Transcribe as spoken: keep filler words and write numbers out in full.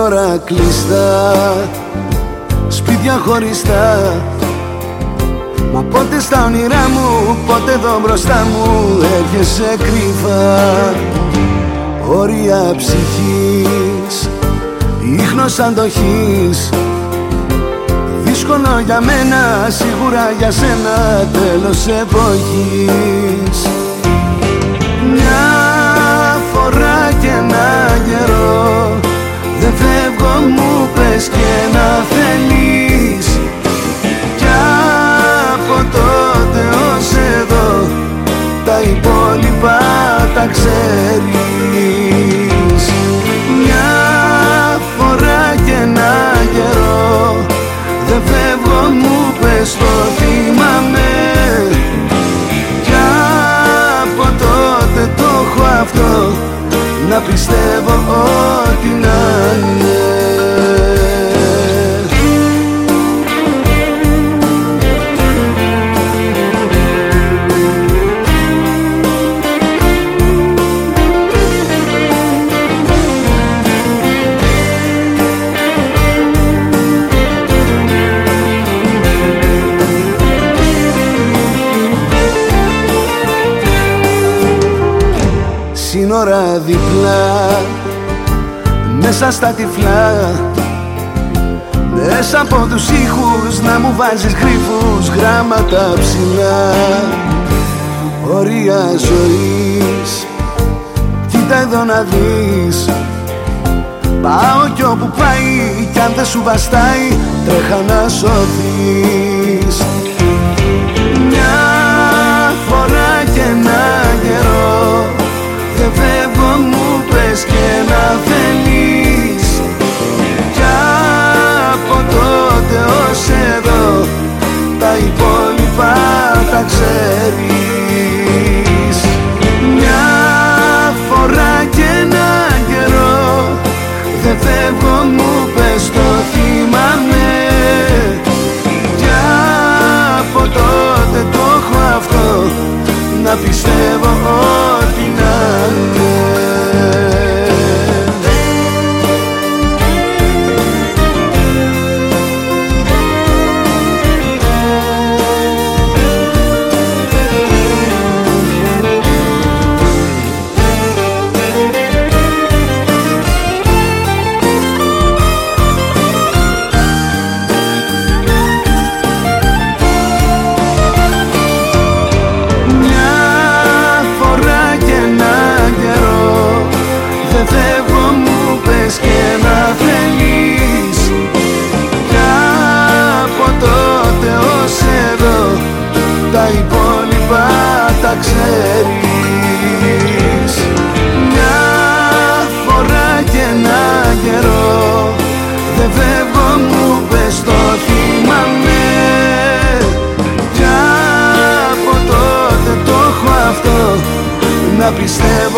σύνορα κλειστά, σπίτια χωριστά. Μα πότε στα όνειρά μου, πότε εδώ μπροστά μου έρχεσαι κρυφά. Όρια ψυχής, ίχνος αντοχής. Δύσκολο για μένα, σίγουρα για σένα, τέλος εποχής. Μια φορά και ένα καιρό, δεν φεύγω μου πες και να θέλεις. Κι από τότε ως εδώ, τα υπόλοιπα τα ξέρεις. Μια φορά και ένα καιρό, δεν φεύγω μου πες το θυμάμαι. Κι από τότε το έχω αυτό, να πιστεύω ότι να είναι. Σύνορα διπλά, μέσα στα τυφλά, μέσα από τους ήχους να μου βάζεις γρίφους, γράμματα ψηλά. Όρια ζωής, κοίτα εδώ να δεις. Πάω κι όπου πάει, κι αν δεν σου βαστάει, τρέχα να σωθείς. Μια φορά και ένα καιρό, δεν φεύγω μου πες και να θέλεις. Κι από τότε ως εδώ, τα υπόλοιπα τα ξέρεις. Μια φορά και ένα καιρό, δεν φεύγω μου πες το θυμάμαι. Κι από τότε το έχω αυτό, να πιστεύω ότι να είναι. Τα υπόλοιπα τα ξέρεις. Μια φορά και ένα καιρό, δεν φεύγω μου πες το θυμάμαι. Κι από τότε το έχω αυτό, να πιστεύω